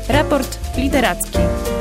Raport literacki.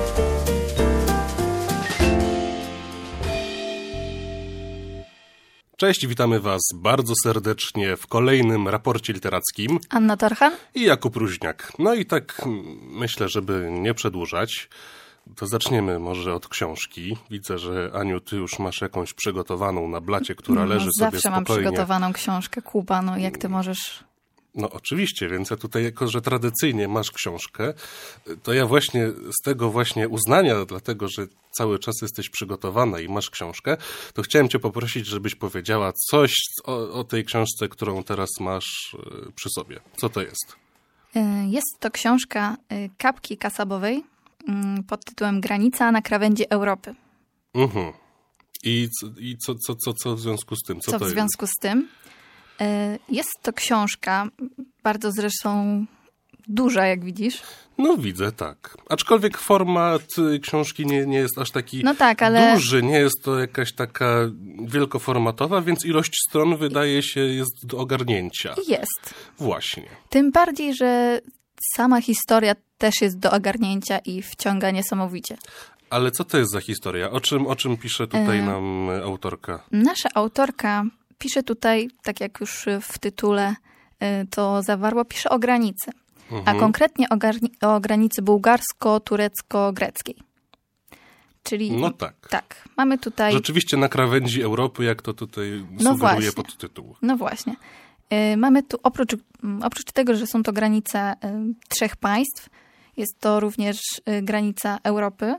Cześć, witamy Was bardzo serdecznie w kolejnym raporcie literackim. Anna Torchan I Jakub Ruźniak. No i tak myślę, żeby nie przedłużać, to zaczniemy może od książki. Widzę, że Aniu, ty już masz jakąś przygotowaną na blacie, która leży sobie zawsze spokojnie. mam przygotowaną książkę, Kuba, no jak ty możesz... No oczywiście, więc ja tutaj, jako że tradycyjnie masz książkę, to ja właśnie z tego właśnie uznania, dlatego że cały czas jesteś przygotowana i masz książkę, to chciałem cię poprosić, żebyś powiedziała coś o tej książce, którą teraz masz przy sobie. Co to jest? Jest to książka Kapki Kasabowej pod tytułem Granica na krawędzi Europy. Mhm. I co w związku z tym? Co to w związku z tym? Jest to książka, bardzo zresztą duża, jak widzisz. No widzę, tak. Aczkolwiek format książki nie jest aż taki duży, nie jest to jakaś taka wielkoformatowa, więc ilość stron wydaje się jest do ogarnięcia. Jest. Właśnie. Tym bardziej, że sama historia też jest do ogarnięcia i wciąga niesamowicie. Ale co to jest za historia? O czym pisze tutaj nam autorka? Nasza autorka pisze tutaj, tak jak już w tytule to zawarło, pisze o granicy. A konkretnie o granicy bułgarsko-turecko-greckiej. Czyli no tak. Tak, mamy tutaj... Rzeczywiście na krawędzi Europy, jak to tutaj sugeruje podtytuł. No właśnie. Mamy tu, oprócz tego, że są to granice 3 państw, jest to również granica Europy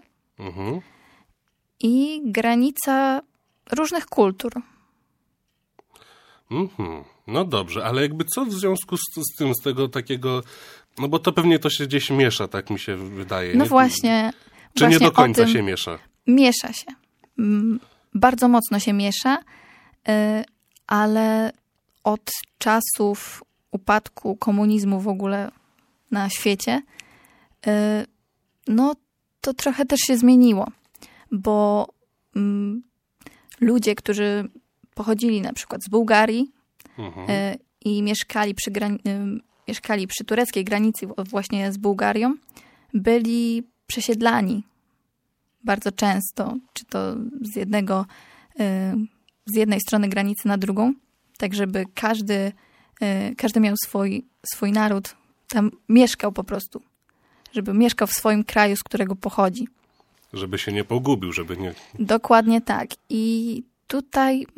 i granica różnych kultur. No dobrze, ale jakby co w związku z tym, z tego takiego, no bo to pewnie to się gdzieś miesza, tak mi się wydaje. No nie? właśnie. Czy nie do końca się miesza? Miesza się. Bardzo mocno się miesza, ale od czasów upadku komunizmu w ogóle na świecie, no to trochę też się zmieniło, bo ludzie, którzy pochodzili na przykład z Bułgarii i mieszkali przy tureckiej granicy właśnie z Bułgarią, byli przesiedlani bardzo często, czy to z jednej strony granicy na drugą, tak żeby każdy miał swój naród, tam mieszkał po prostu, żeby mieszkał w swoim kraju, z którego pochodzi. Żeby się nie pogubił, żeby nie... Dokładnie tak. I tutaj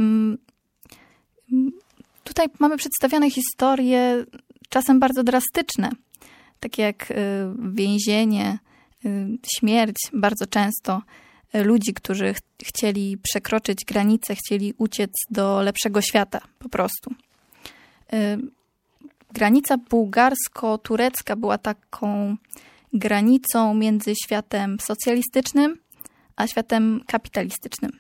mamy przedstawione historie czasem bardzo drastyczne, takie jak więzienie, śmierć bardzo często ludzi, którzy chcieli przekroczyć granicę, chcieli uciec do lepszego świata po prostu. Granica bułgarsko-turecka była taką granicą między światem socjalistycznym a światem kapitalistycznym.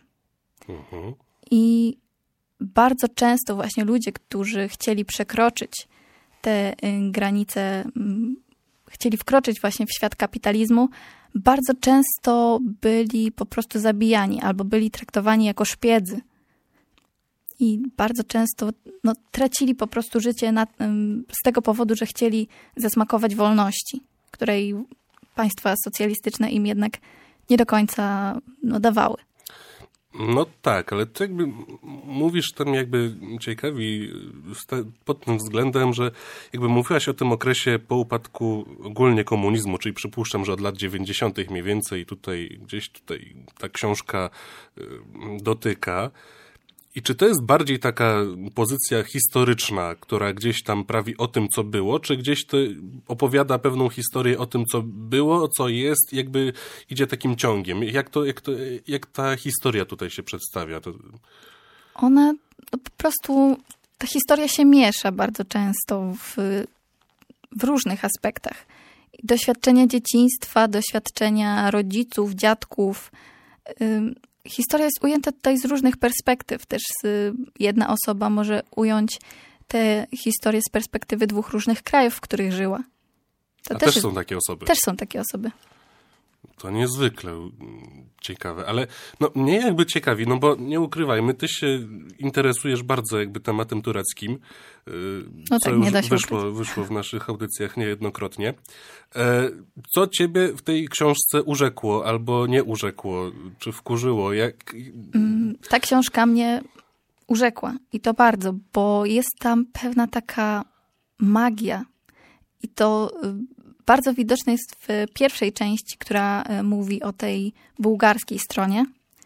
I bardzo często właśnie ludzie, którzy chcieli przekroczyć te granice, chcieli wkroczyć właśnie w świat kapitalizmu, bardzo często byli po prostu zabijani albo byli traktowani jako szpiedzy. I bardzo często tracili po prostu życie z tego powodu, że chcieli zasmakować wolności, której państwa socjalistyczne im jednak nie do końca dawały. No tak, ale ty jakby mówisz tam jakby ciekawi pod tym względem, że jakby mówiłaś o tym okresie po upadku ogólnie komunizmu, czyli przypuszczam, że od lat 90. mniej więcej gdzieś tutaj ta książka dotyka. I czy to jest bardziej taka pozycja historyczna, która gdzieś tam prawi o tym, co było, czy gdzieś to opowiada pewną historię o tym, co było, co jest, jakby idzie takim ciągiem? Jak ta historia tutaj się przedstawia? Ona po prostu, ta historia się miesza bardzo często w różnych aspektach. Doświadczenia dzieciństwa, doświadczenia rodziców, dziadków. Historia jest ujęta tutaj z różnych perspektyw. Też jedna osoba może ująć tę historię z perspektywy 2 różnych krajów, w których żyła. Też są takie osoby. Też są takie osoby. To niezwykle ciekawe, ale no, mnie jakby ciekawi, no bo nie ukrywajmy, ty się interesujesz bardzo jakby tematem tureckim, no co tak, nie da już się wyszło w naszych audycjach niejednokrotnie. Co ciebie w tej książce urzekło albo nie urzekło, czy wkurzyło? Ta książka mnie urzekła i to bardzo, bo jest tam pewna taka magia i to bardzo widoczne jest w pierwszej części, która mówi o tej bułgarskiej stronie,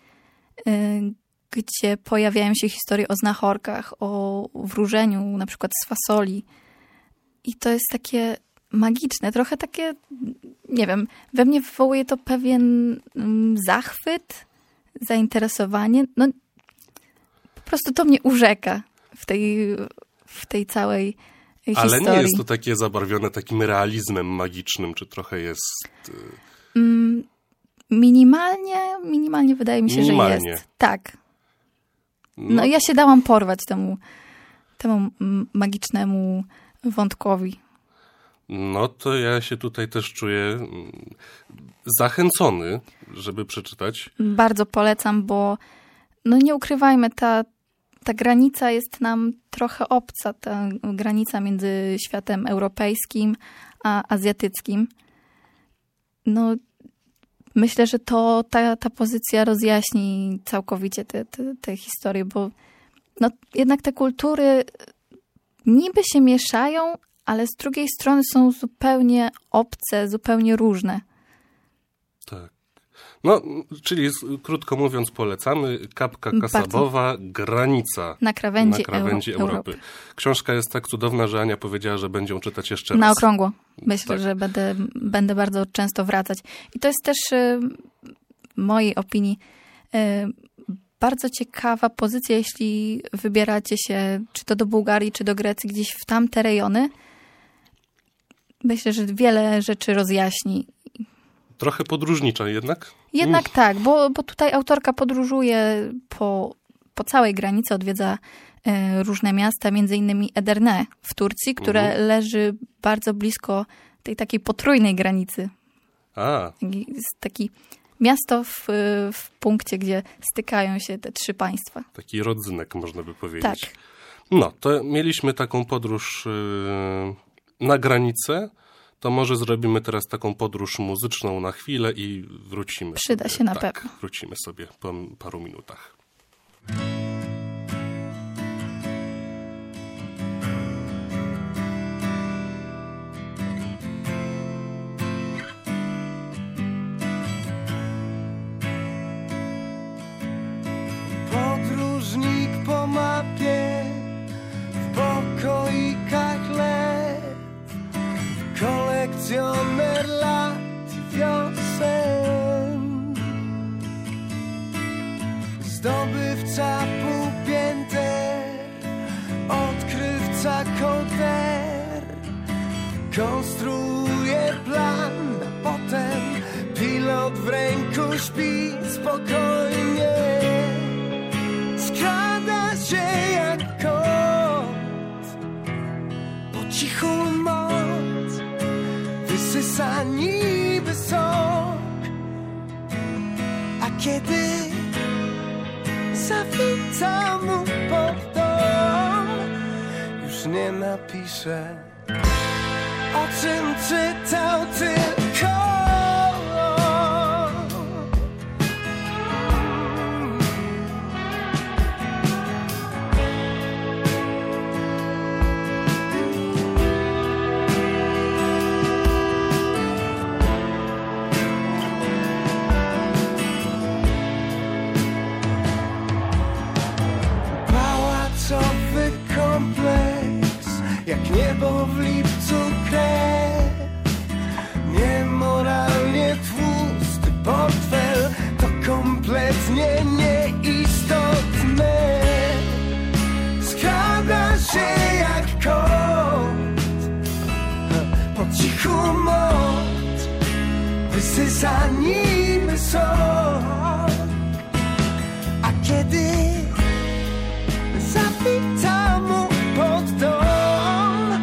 gdzie pojawiają się historie o znachorkach, o wróżeniu, na przykład z fasoli. I to jest takie magiczne, trochę takie, nie wiem, we mnie wywołuje to pewien zachwyt, zainteresowanie. No, po prostu to mnie urzeka w tej całej ale historii. Nie jest to takie zabarwione takim realizmem magicznym, czy trochę jest... Minimalnie wydaje mi się, że jest. Tak. No ja się dałam porwać temu magicznemu wątkowi. No to ja się tutaj też czuję zachęcony, żeby przeczytać. Bardzo polecam, bo no nie ukrywajmy, ta granica jest nam trochę obca, ta granica między światem europejskim a azjatyckim. No myślę, że ta pozycja rozjaśni całkowicie te historie, bo no, jednak te kultury niby się mieszają, ale z drugiej strony są zupełnie obce, zupełnie różne. Tak. No, czyli krótko mówiąc polecamy. Kapka Kasabowa, Granica na krawędzi Europy. Książka jest tak cudowna, że Ania powiedziała, że będzie ją czytać jeszcze raz. Na okrągło. Myślę, że będę bardzo często wracać. I to jest też w mojej opinii bardzo ciekawa pozycja, jeśli wybieracie się czy to do Bułgarii, czy do Grecji, gdzieś w tamte rejony. Myślę, że wiele rzeczy rozjaśni. Trochę podróżnicza jednak? Jednak tak, bo tutaj autorka podróżuje po całej granicy, odwiedza różne miasta, między innymi Edirne w Turcji, które leży bardzo blisko tej takiej potrójnej granicy. Jest taki miasto w punkcie, gdzie stykają się te trzy państwa. Taki rodzynek, można by powiedzieć. Tak. No, to mieliśmy taką podróż na granicę. To może zrobimy teraz taką podróż muzyczną na chwilę i wrócimy. Przyda się na pewno. Wrócimy sobie po paru minutach. Podróżnik po mapie, w pokoikach lew, kolekcjoner lat i wiosen, zdobywca półpięter, odkrywca kołder, konstruuje plan, a potem pilot w ręku śpi spokojnie, skrada się jak kot, po cichu moc wysysa niby sok, a kiedy zawita mu pod dom, już nie napisze, o czym czytał tylko. Jak niebo w lipcu krew, niemoralnie tłusty portfel, to kompletnie nieistotne. Skrada się jak kot, po cichu moc wysysa niby sok, a kiedy zawita mu pod dom,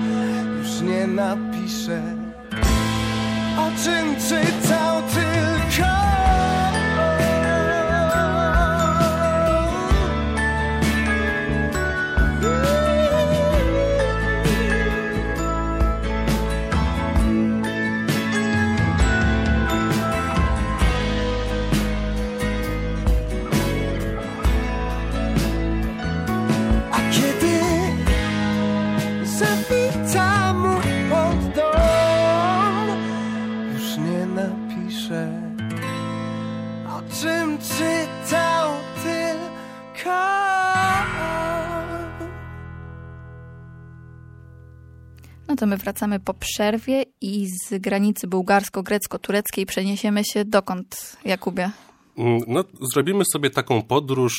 napisze, o czym czytał tylko. No to my wracamy po przerwie i z granicy bułgarsko-grecko-tureckiej przeniesiemy się dokąd, Jakubie? No, zrobimy sobie taką podróż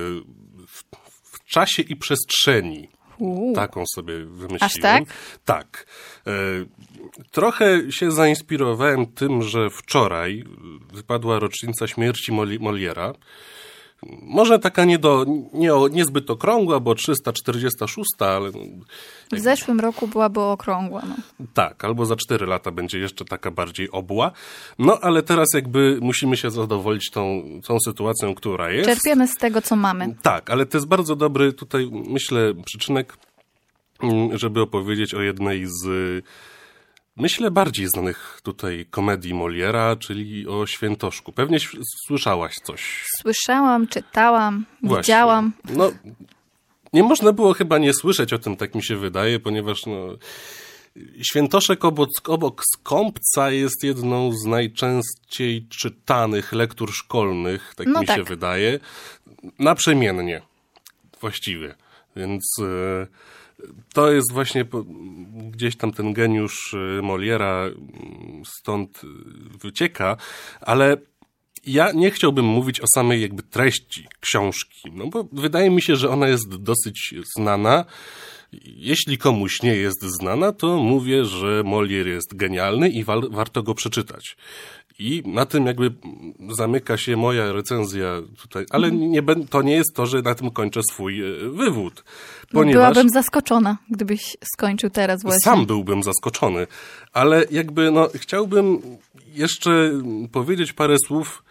w czasie i przestrzeni. Taką sobie wymyśliłem. Aż tak? Tak. Trochę się zainspirowałem tym, że wczoraj wypadła rocznica śmierci Moliera. Może taka niezbyt okrągła, bo 346, ale... W zeszłym roku byłaby okrągła. No. Tak, albo za 4 lata będzie jeszcze taka bardziej obła. No, ale teraz jakby musimy się zadowolić tą sytuacją, która jest. Czerpiemy z tego, co mamy. Tak, ale to jest bardzo dobry tutaj, myślę, przyczynek, żeby opowiedzieć o jednej z, myślę, bardziej znanych tutaj komedii Moliera, czyli o Świętoszku. Pewnie słyszałaś coś. Słyszałam, czytałam, Właśnie. Widziałam. No, nie można było chyba nie słyszeć o tym, tak mi się wydaje, ponieważ Świętoszek obok Skąpca jest jedną z najczęściej czytanych lektur szkolnych, tak mi się wydaje, naprzemiennie właściwie. Więc to jest właśnie gdzieś tam ten geniusz Moliera stąd wycieka, ale ja nie chciałbym mówić o samej jakby treści książki, no bo wydaje mi się, że ona jest dosyć znana. Jeśli komuś nie jest znana, to mówię, że Molière jest genialny i warto go przeczytać. I na tym jakby zamyka się moja recenzja tutaj, ale to nie jest to, że na tym kończę swój wywód. Ponieważ byłabym zaskoczona, gdybyś skończył teraz właśnie. Sam byłbym zaskoczony, ale jakby chciałbym jeszcze powiedzieć parę słów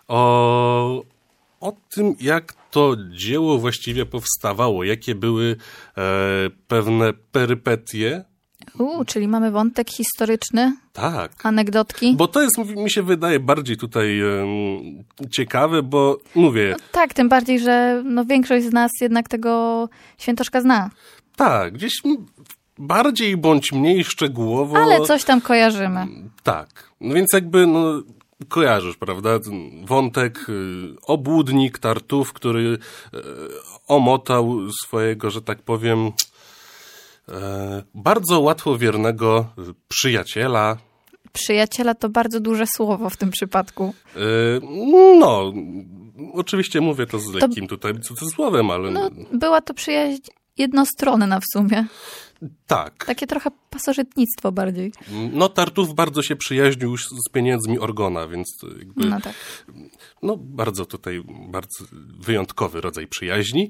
o tym, jak to dzieło właściwie powstawało, jakie były pewne perypetie. Czyli mamy wątek historyczny? Tak. Anegdotki? Bo to jest, mi się wydaje, bardziej tutaj ciekawe, bo mówię... No tak, tym bardziej, że większość z nas jednak tego Świętoszka zna. Tak, gdzieś bardziej bądź mniej szczegółowo. Ale coś tam kojarzymy. Tak, no więc jakby kojarzysz, prawda, ten wątek obłudnik Tartuf, który omotał swojego, że tak powiem, bardzo łatwowiernego przyjaciela. Przyjaciela to bardzo duże słowo w tym przypadku. No, oczywiście mówię to z lekkim tutaj cudzysłowem, ale... No, była to przyjaźń jednostronna w sumie. Tak. Takie trochę pasożytnictwo bardziej. No, Tartuf bardzo się przyjaźnił już z pieniędzmi Orgona, więc jakby... No tak. No, bardzo wyjątkowy rodzaj przyjaźni.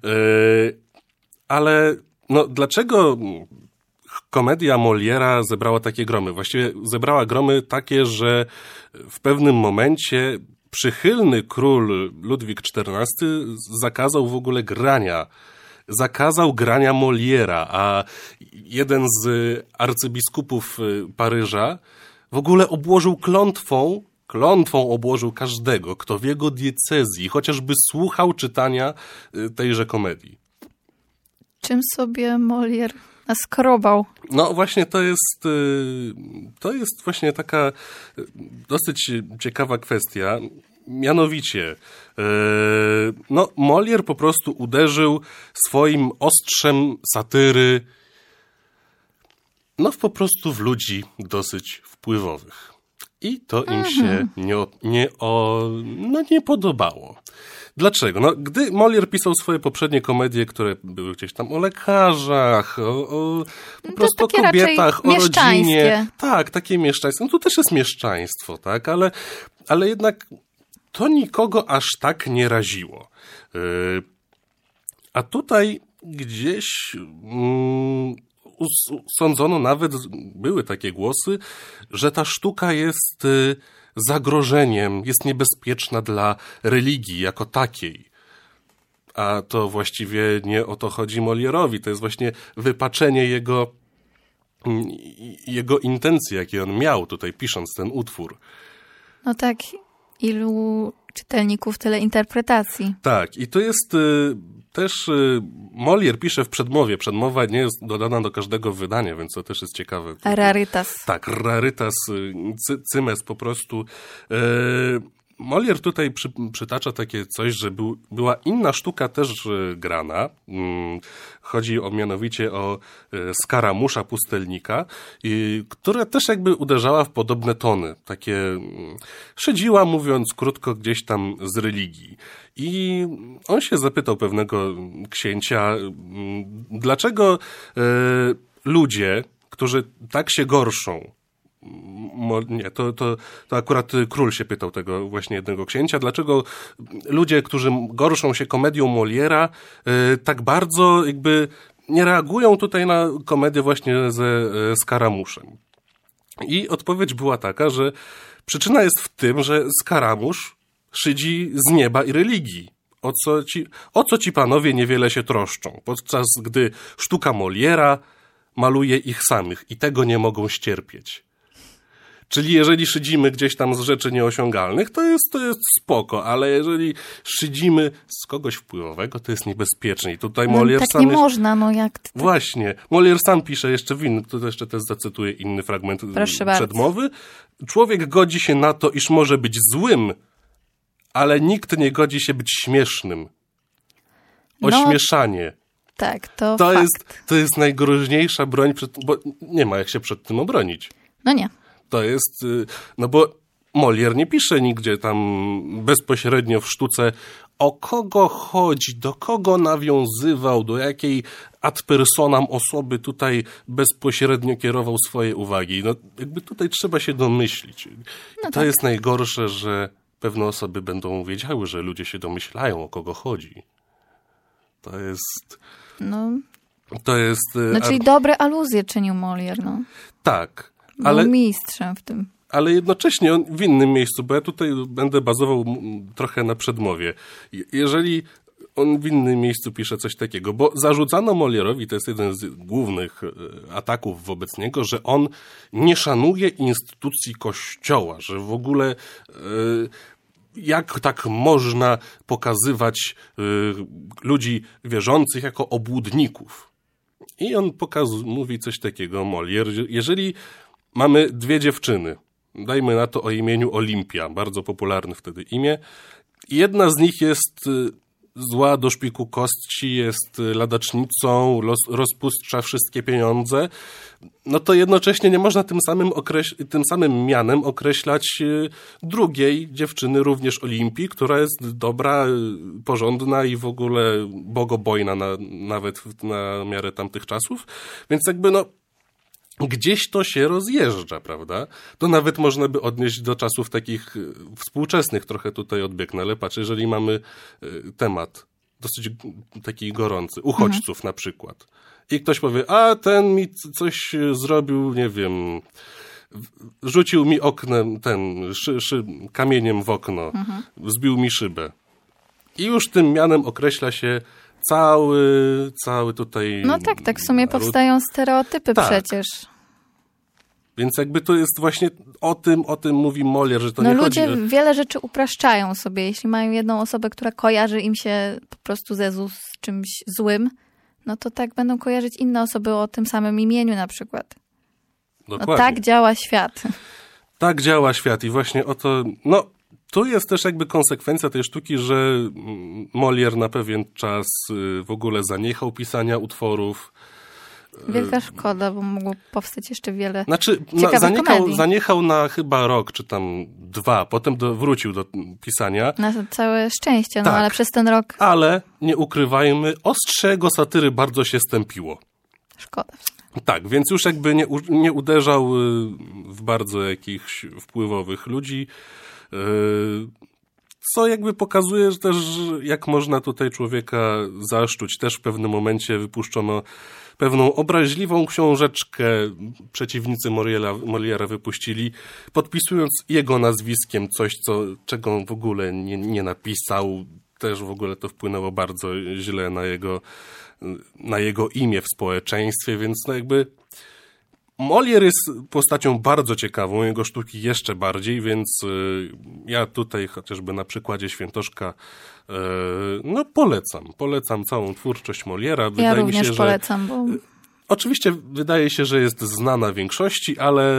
Ale dlaczego komedia Moliera zebrała takie gromy? Właściwie zebrała gromy takie, że w pewnym momencie przychylny król Ludwik XIV zakazał w ogóle zakazał grania Moliera, a jeden z arcybiskupów Paryża w ogóle obłożył klątwą obłożył każdego, kto w jego diecezji chociażby słuchał czytania tejże komedii. Czym sobie Molière naskrobał? No właśnie to jest właśnie taka dosyć ciekawa kwestia. Mianowicie, Molière po prostu uderzył swoim ostrzem satyry po prostu w ludzi dosyć wpływowych. I to im się nie podobało. Dlaczego? Gdy Molière pisał swoje poprzednie komedie, które były gdzieś tam o lekarzach, po prostu o kobietach, o rodzinie. Tak, takie mieszczaństwo. Tu też jest mieszczaństwo, tak? Ale jednak to nikogo aż tak nie raziło. A tutaj gdzieś sądzono, nawet były takie głosy, że ta sztuka jest zagrożeniem, jest niebezpieczna dla religii jako takiej. A to właściwie nie o to chodzi Molière'owi. To jest właśnie wypaczenie jego intencji, jakie on miał tutaj pisząc ten utwór. No tak, ilu czytelników, tyle interpretacji. Tak, i to jest też Molière pisze w przedmowie. Przedmowa nie jest dodana do każdego wydania, więc to też jest ciekawe. Rarytas. Tak, rarytas, cymes po prostu. Molière tutaj przytacza takie coś, że była inna sztuka też grana. Chodzi mianowicie o Skaramusza Pustelnika, która też jakby uderzała w podobne tony. Takie szydziła, mówiąc krótko, gdzieś tam z religii. I on się zapytał pewnego księcia, dlaczego ludzie, którzy tak się gorszą, nie, to akurat król się pytał tego właśnie jednego księcia, dlaczego ludzie, którzy gorszą się komedią Molière'a, tak bardzo jakby nie reagują tutaj na komedię właśnie ze Skaramuszem. I odpowiedź była taka, że przyczyna jest w tym, że Skaramusz szydzi z nieba i religii. O co ci panowie niewiele się troszczą, podczas gdy sztuka Molière'a maluje ich samych i tego nie mogą ścierpieć. Czyli jeżeli szydzimy gdzieś tam z rzeczy nieosiągalnych, to jest spoko, ale jeżeli szydzimy z kogoś wpływowego, to jest niebezpieczne. I tutaj Molière tak sam... nie można, no jak... Właśnie. Molière sam pisze jeszcze w innym, to jeszcze też zacytuję inny fragment przedmowy. Człowiek godzi się na to, iż może być złym, ale nikt nie godzi się być śmiesznym. Ośmieszanie. Tak, to fakt. To jest najgroźniejsza broń, bo nie ma jak się przed tym obronić. No nie. To jest, no bo Molière nie pisze nigdzie tam bezpośrednio w sztuce, o kogo chodzi, do kogo nawiązywał, do jakiej ad personam osoby tutaj bezpośrednio kierował swoje uwagi. No jakby tutaj trzeba się domyślić. No to jest najgorsze, że pewne osoby będą wiedziały, że ludzie się domyślają, o kogo chodzi. To jest... No, to jest... No czyli dobre aluzje czynił Molière, no. Tak. Był mistrzem w tym. Ale jednocześnie on w innym miejscu, bo ja tutaj będę bazował trochę na przedmowie. Jeżeli on w innym miejscu pisze coś takiego, bo zarzucano Molière'owi, to jest jeden z głównych ataków wobec niego, że on nie szanuje instytucji Kościoła, że w ogóle... Jak tak można pokazywać ludzi wierzących jako obłudników? I on mówi coś takiego, Molière, jeżeli mamy dwie dziewczyny, dajmy na to o imieniu Olimpia, bardzo popularne wtedy imię, jedna z nich jest zła do szpiku kości, jest ladacznicą, rozpuszcza wszystkie pieniądze, no to jednocześnie nie można tym samym mianem określać drugiej dziewczyny, również Olimpii, która jest dobra, porządna i w ogóle bogobojna nawet na miarę tamtych czasów. Więc jakby gdzieś to się rozjeżdża, prawda? To nawet można by odnieść do czasów takich współczesnych, trochę tutaj odbiegnę, ale patrz, jeżeli mamy temat dosyć taki gorący, uchodźców na przykład. I ktoś powie, a ten mi coś zrobił, nie wiem, rzucił mi oknem, kamieniem w okno, zbił mi szybę. I już tym mianem określa się cały tutaj... No tak w sumie powstają stereotypy przecież. Więc jakby to jest właśnie o tym mówi Molière, że to nie chodzi... No ludzie wiele rzeczy upraszczają sobie. Jeśli mają jedną osobę, która kojarzy im się po prostu z czymś złym, no to tak będą kojarzyć inne osoby o tym samym imieniu na przykład. Dokładnie. No tak działa świat. Tak działa świat i właśnie o to... Tu jest też jakby konsekwencja tej sztuki, że Molière na pewien czas w ogóle zaniechał pisania utworów. Wielka szkoda, bo mogło powstać jeszcze wiele ciekawych komedii. Zaniechał na chyba rok, czy tam 2, potem wrócił do pisania. Na całe szczęście, tak, ale przez ten rok... Ale, nie ukrywajmy, ostrze jego satyry bardzo się stępiło. Szkoda. Tak, więc już jakby nie uderzał w bardzo jakichś wpływowych ludzi, Co jakby pokazuje że też, jak można tutaj człowieka zaszczuć. Też w pewnym momencie wypuszczono pewną obraźliwą książeczkę, przeciwnicy Molièra wypuścili, podpisując jego nazwiskiem coś, czego on w ogóle nie napisał. Też w ogóle to wpłynęło bardzo źle na jego imię w społeczeństwie, więc no jakby Molière jest postacią bardzo ciekawą, jego sztuki jeszcze bardziej, więc ja tutaj chociażby na przykładzie Świętoszka no polecam całą twórczość Molièra. Ja również polecam, bo... Oczywiście wydaje się, że jest znana większości, ale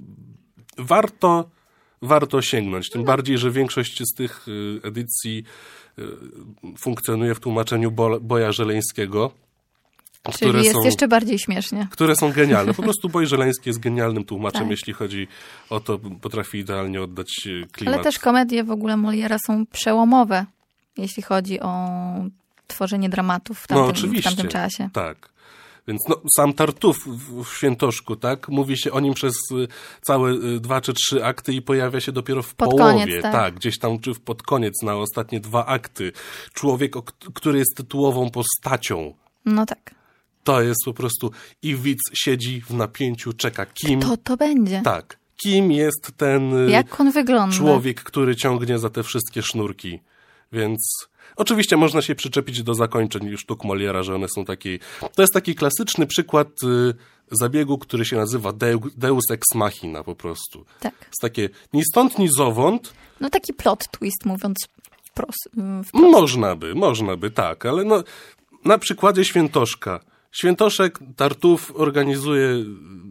warto sięgnąć, tym bardziej, że większość z tych edycji funkcjonuje w tłumaczeniu Boja Żeleńskiego. Czyli jest jeszcze bardziej śmiesznie. Które są genialne. Po prostu Boj Żeleński jest genialnym tłumaczem, jeśli chodzi o to, potrafi idealnie oddać klimat. Ale też komedie w ogóle Molièra są przełomowe, jeśli chodzi o tworzenie dramatów w tamtym czasie. Tak. Więc sam Tartuf w Świętoszku, tak? Mówi się o nim przez całe 2 czy 3 akty i pojawia się dopiero w połowie. Koniec, tak. Gdzieś tam czy pod koniec, na ostatnie 2 akty. Człowiek, który jest tytułową postacią. No tak. To jest po prostu i widz siedzi w napięciu, czeka kim... Kto to będzie? Tak. Kim jest ten... Jak on wygląda? Człowiek, który ciągnie za te wszystkie sznurki. Więc... Oczywiście można się przyczepić do zakończeń sztuk Molièra, że one są takie... To jest taki klasyczny przykład zabiegu, który się nazywa Deus ex machina po prostu. Tak. Jest takie ni stąd, ni zowąd. No taki plot twist, mówiąc wprost. Można by, tak. Ale no, na przykładzie Świętoszka. Świętoszek Tartuf organizuje...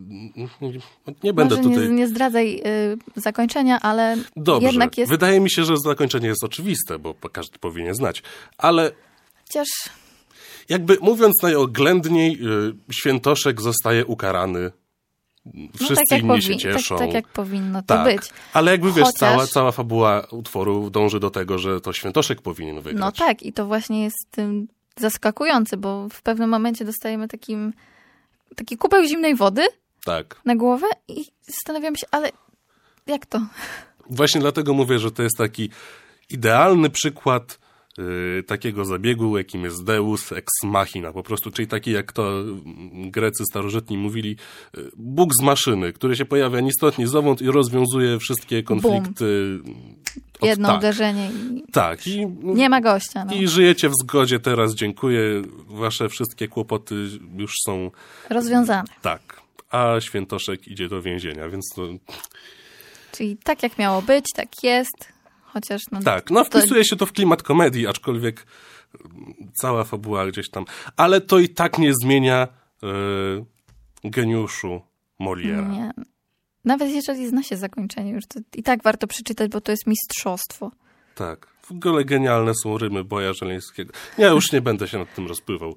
Nie będę może tutaj... nie zdradzaj zakończenia, ale dobrze. Jednak jest... Wydaje mi się, że zakończenie jest oczywiste, bo każdy powinien znać. Ale... Chociaż... Jakby mówiąc najoględniej, Świętoszek zostaje ukarany. Wszyscy tak inni się cieszą. Tak jak powinno to być. Ale jakby wiesz, cała fabuła utworu dąży do tego, że to Świętoszek powinien wygrać. No tak, i to właśnie jest zaskakujące, bo w pewnym momencie dostajemy taki kubeł zimnej wody na głowę i zastanawiam się, ale jak to? Właśnie dlatego mówię, że to jest taki idealny przykład takiego zabiegu, jakim jest Deus ex machina, po prostu, czyli taki jak to Grecy starożytni mówili, Bóg z maszyny, który się pojawia ni stąd, ni zowąd i rozwiązuje wszystkie konflikty. Jedno uderzenie i nie ma gościa. No. I żyjecie w zgodzie teraz, dziękuję, wasze wszystkie kłopoty już są rozwiązane. Tak, a Świętoszek idzie do więzienia, więc to... Czyli tak jak miało być, tak jest. Chociaż tak, wpisuje się to w klimat komedii, aczkolwiek cała fabuła gdzieś tam. Ale to i tak nie zmienia geniuszu Molièra. Nie. Nawet jeżeli zna się zakończenie już, to i tak warto przeczytać, bo to jest mistrzostwo. Tak. W ogóle genialne są rymy Boja Żeleńskiego. Ja już nie będę się nad tym rozpływał.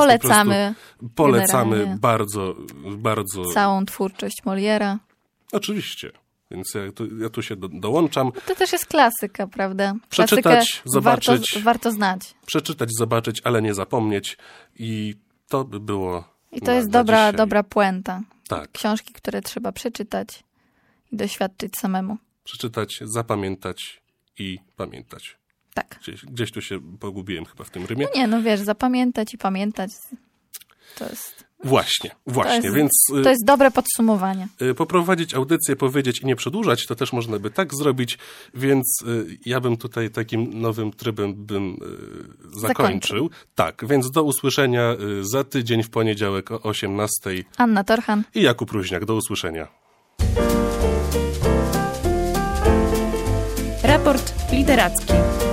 Polecamy bardzo, bardzo... całą twórczość Molièra. Oczywiście. Więc ja tu się dołączam. To też jest klasyka, prawda? Przeczytać, zobaczyć. Warto znać. Przeczytać, zobaczyć, ale nie zapomnieć. I to by było. I to jest dobra puenta. Tak. Książki, które trzeba przeczytać i doświadczyć samemu. Przeczytać, zapamiętać i pamiętać. Tak. Gdzieś tu się pogubiłem chyba w tym rymie. No nie, wiesz, zapamiętać i pamiętać to jest... Właśnie, więc... To jest dobre podsumowanie. Poprowadzić audycję, powiedzieć i nie przedłużać, to też można by tak zrobić, więc ja bym tutaj takim nowym trybem zakończył. Tak, więc do usłyszenia za tydzień w poniedziałek o 18:00. Anna Torchan i Jakub Ruźniak. Do usłyszenia. Raport literacki.